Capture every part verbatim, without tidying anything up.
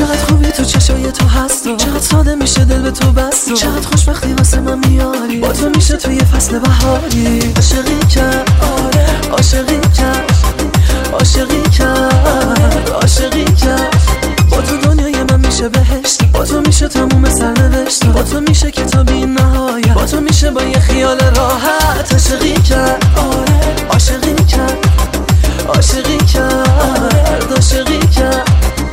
چقدر خوبی تو چشای تو هست، چقدر ساده میشه دل به تو بست، چقدر خوشبختی واسه من میاری، با تو میشه توی فصل بهاری. عاشقی کرد آره، عاشقی کرد، عاشقی کرد، عاشقی کرد. با تو دنیای من میشه بهشت، با تو میشه تموم سرنوشت، با تو میشه کتابی نهایت، با تو میشه با یه خیال راحت. عاشقی کرد آره، عاشقی کرد، عاشقی کرد، عاشقی کرد.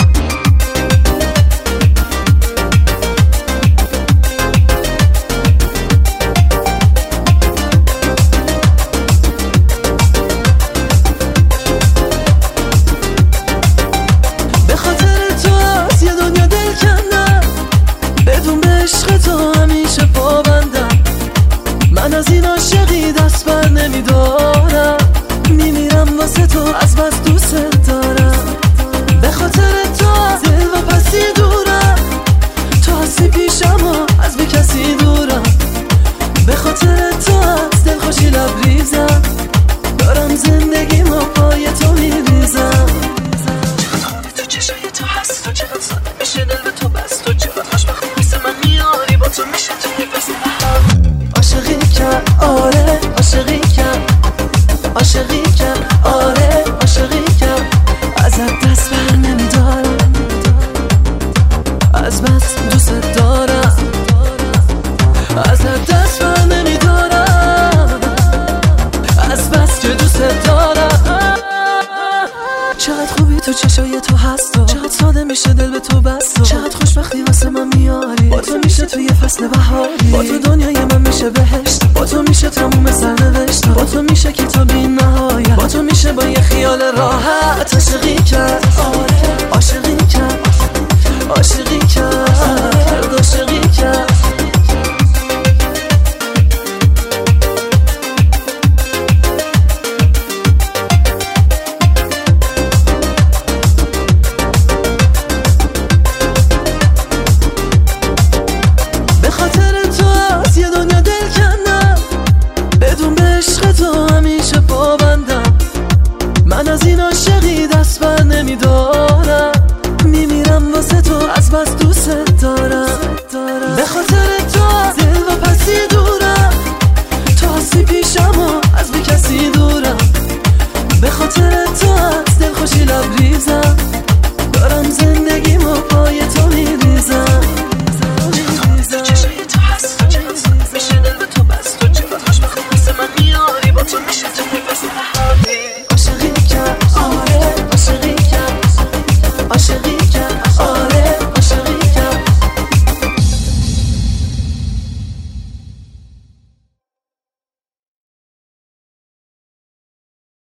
من از این عاشقی دست بر نمیدارم، میمیرم واسه تو از بس دوست دارم. به خاطر تو از دل و پسی دورم، تو هستی پیشم و از بی کسی دورم. به خاطر تو از دل خوشی لبریزم، دارم زندگیمو پای تو میریزم. چقدر خوبی تو چشای تو هست، و چقدر ساده میشه دل به تو بست، و چقدر خوشبختی واسه من میاری، با تو میشه توی فصل بهار. عاشقی کرد آره، عاشقی کرد، عاشقی کرد آره، عاشقی کرد. ازت دست بر نمیدارم، از بس دوست دارم، ازت دست بر نمیدارم، از بس که دوست دارم. چقدر خوبی تو چشای تو هست، و چقدر ساده میشه دل به تو بست، و چقدر خوشبختی واسه من میاری، با تو میشه توی فصل بهاری. با تو دنیای من میشه بهشت، با تو میشه تموم سرنوشت، با تو میشه کتابی نهایت، با تو میشه با یه خیال راحت. عاشقی کرد آره، عاشقی کرد، عاشقی کرد، عاشقی کرد. به خاطر تو از یه دنیا دل کندم، بدون به عشق تو همیشه پابندم. من از این عاشقی دست بر نمیدارم، میمیرم واسه تو از بس دوست دارم. به خاطر تو از دل و پسی دورم، تو هستی پیشم و از بی کسی دورم. به خاطر تو از دل خوشی لبریزم، دارم زندگیمو پای تو میریزم.